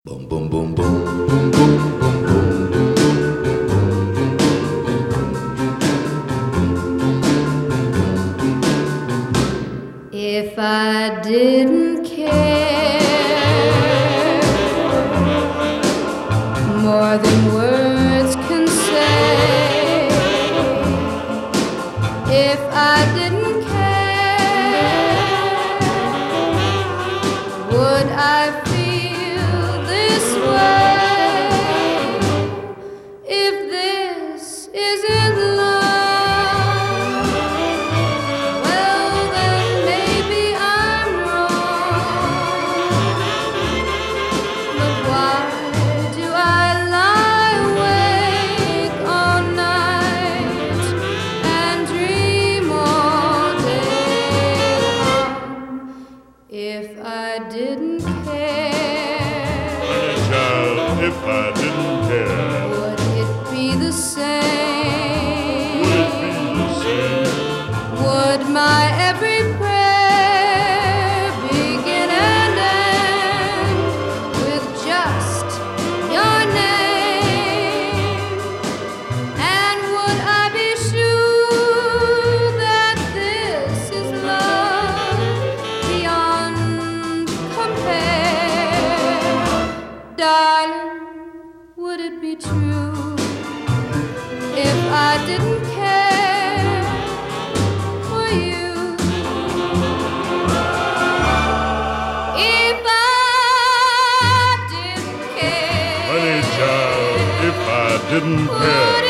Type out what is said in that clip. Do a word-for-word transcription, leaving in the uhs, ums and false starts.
Boom, boom, boom, boom, boom, boom, boom, boom, boom. If I didn't care more than words can say, if I didn't care, would I feel this way? If this isn't love, well then maybe I'm wrong. But why do I lie awake all night and dream all day long? If I didn't care, Honey child, if I didn't care, would it be the same? would it be the same? Would my every prayer begin and end with just your name? And would I be sure that this is love beyond compare? Darling, would it be true if I didn't care for you? If I didn't care, Honey child, if I didn't care, would